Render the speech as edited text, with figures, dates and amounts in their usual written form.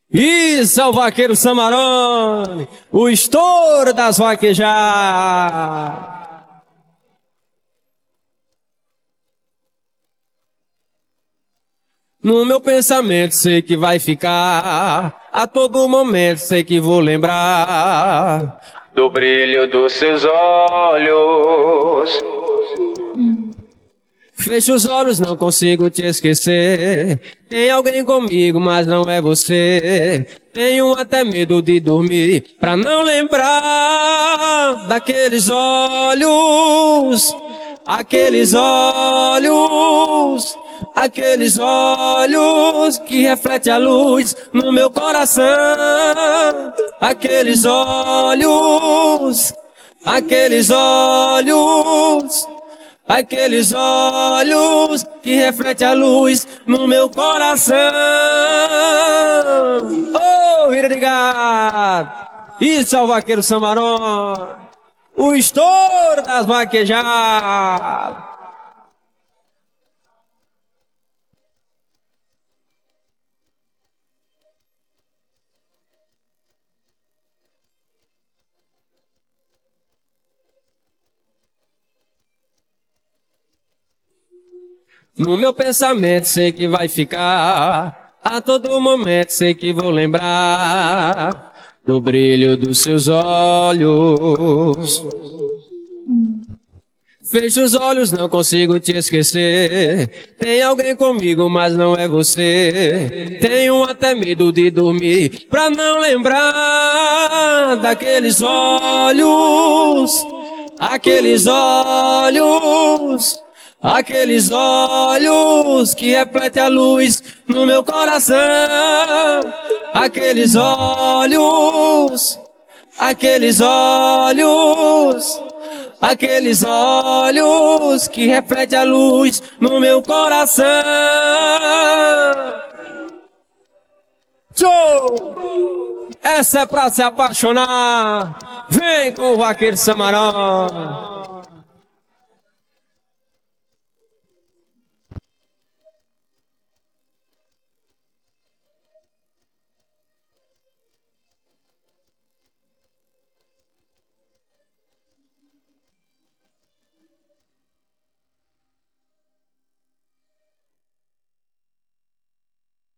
Isso é o vaqueiro Samarone, o estouro das vaquejadas. No meu pensamento sei que vai ficar, a todo momento sei que vou lembrar do brilho dos seus olhos. Fecho os olhos, não consigo te esquecer. Tem alguém comigo, mas não é você. Tenho até medo de dormir pra não lembrar daqueles olhos, aqueles olhos, aqueles olhos que refletem a luz no meu coração. Aqueles olhos, aqueles olhos, aqueles olhos que refletem a luz no meu coração. Oh, Ira de Gato! Isso é o vaqueiro Samarone, o estouro das vaquejadas. No meu pensamento sei que vai ficar, a todo momento sei que vou lembrar do brilho dos seus olhos. Fecho os olhos, não consigo te esquecer. Tem alguém comigo, mas não é você. Tenho até medo de dormir pra não lembrar daqueles olhos, aqueles olhos, aqueles olhos que refletem a luz no meu coração. Aqueles olhos, aqueles olhos, aqueles olhos que refletem a luz no meu coração. Show! Essa é pra se apaixonar. Vem com o vaqueiro Samarone.